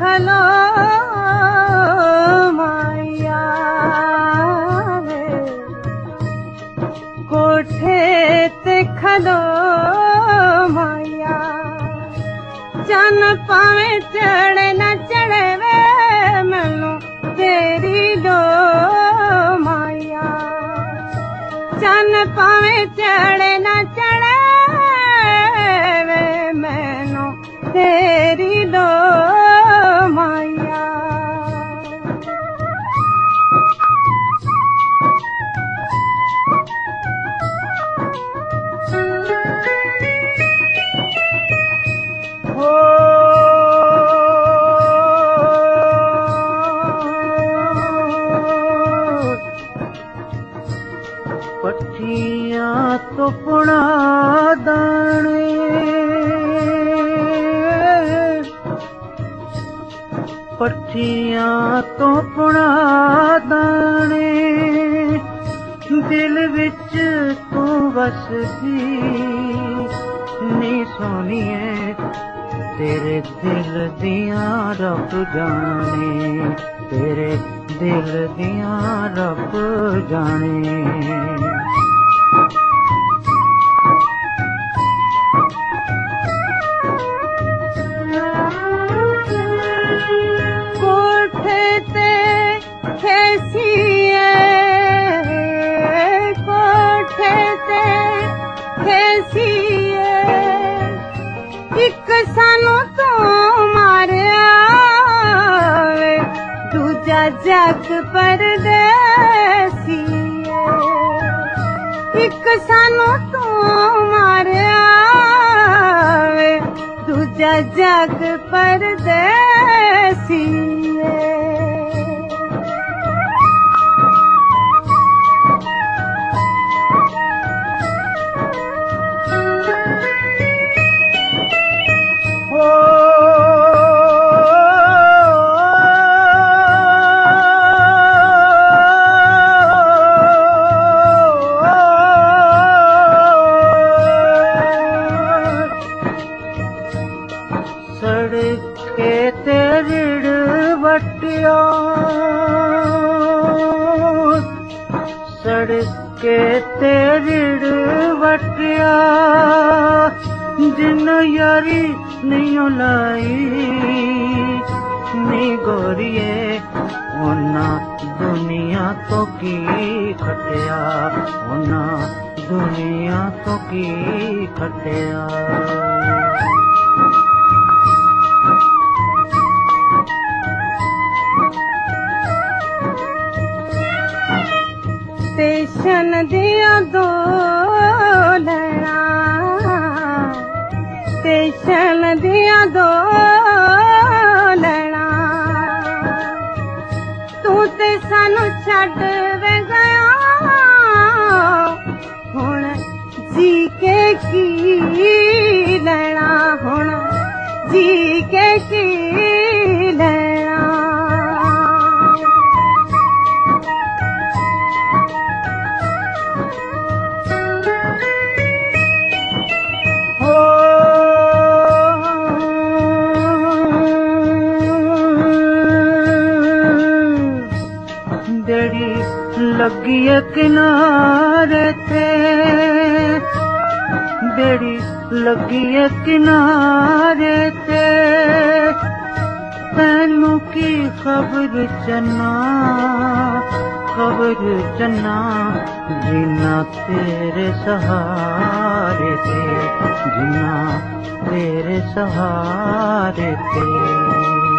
खलो माया रे, कोठे ते खलो माया, चन पावे चढ़े न चढ़े वे मैनू तेरी लो माया, चन पावे चढ़े न चढ़े वे मैनू तेरी लो माया। पट्टियां तो पुणा दाने, पट्टियां तो पुणा दाने, दिल विच तू वसदी नी सोनिए, तेरे दिल दियां रब जाने, तेरे दिल दियां रब जाने। कोठे ते खेसिए, कोठे ते खेसिए, एक सानू तो मारिया वे, दूजा जग परदेसी, एक सानू तो मारिया वे, दूजा जग परदेसी। सड़के ते रिड़ वटिया, सड़के ते रिड़ वटिया, जिन यारी नहीं लाई नी गोरिए, ओना दुनिया तो की खटिया, ओना दुनिया तो की खटिया। स्टेशन दिया दो लड़ा, स्टेशन दिया दो लड़ा, तू ते सानू छड्ड वे गया, हुण जी के की लेना, हुण जी के की लेना। जेड़ी लगी है किनारे ते, जेड़ी लगी है किनारे ते, तैनू की खबर चन्ना, खबर चन्ना, जीना तेरे सहारे ते, जीना तेरे सहारे ते।